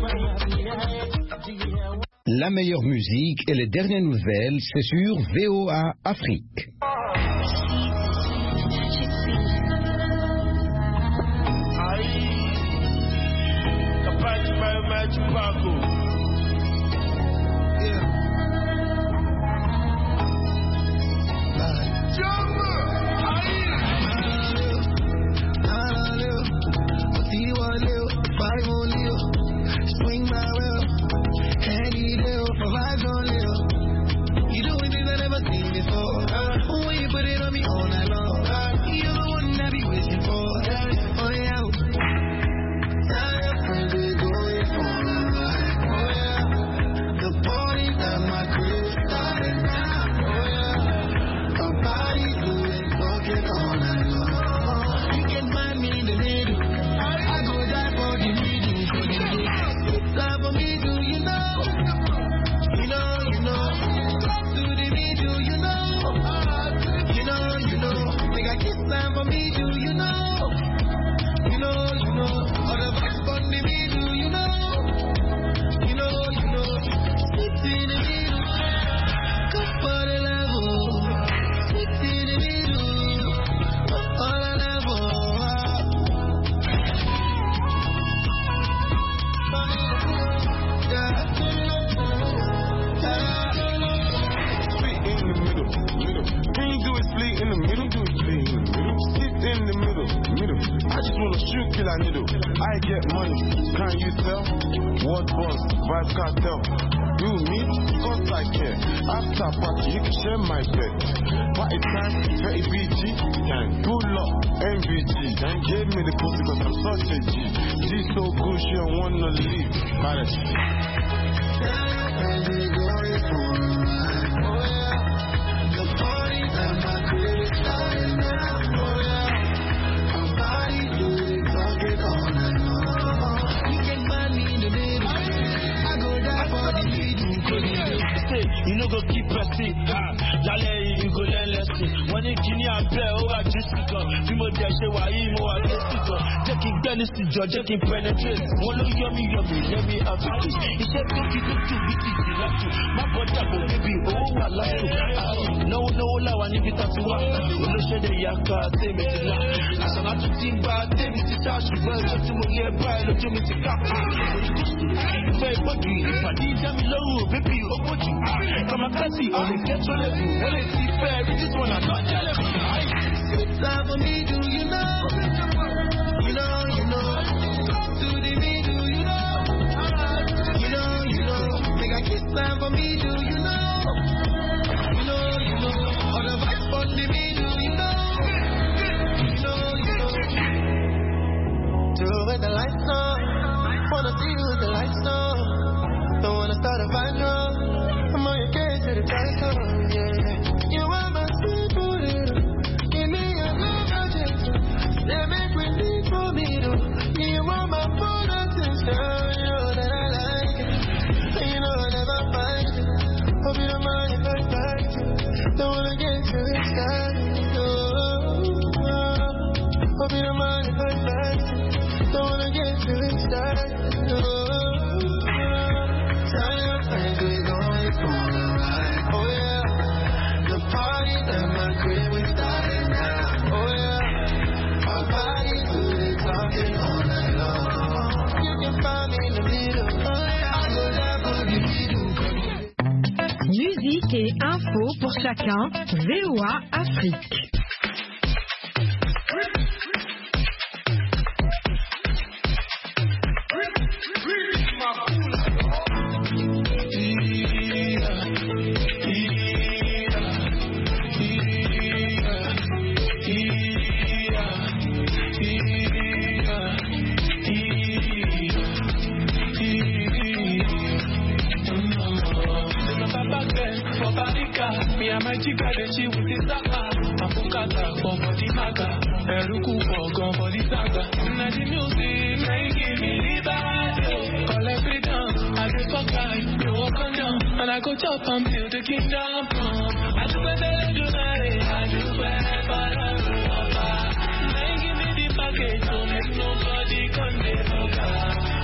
La meilleure musique et les dernières nouvelles, c'est sur VOA Afrique. Georgia can penetrate. One look yummy, let me have it. It's a cookie to be my brother, baby, oh, I like you. No, I need to talk to her. No, share the yaka, say me to laugh. I saw not to think about them, it's the touch, but just to me, yeah, look to me to cap. Fair body, if I did them low, baby, oh, what you from a classy, on the get your level. When I see fair, it is one I got your level. It's time for me, do you know? Time for me, do you know? All the vibes for me, do you know? Do it the lights on, wanna see you with the lights on. Don't wanna start a fight, no. I'm on your case to the tight on, yeah. You are my sweet potato, give me a love project. They make me deep for me, though. You are my phone and sister, you know that I like it. You know I never fight it. Hope you don't mind if I fight it. Don't wanna get too excited. Hope you don't mind if I fight it. Don't wanna get too excited. Tell your friends we're going for a ride. Oh yeah. The party's at my crib, we started now. Oh yeah. Our bodies do the talking all night long. You can find me in the middle. I go down for the middle. Musique et info pour chacun, VOA Afrique. I go chop until the kingdom come. I do better than I do better. Give me the package, so make nobody come there.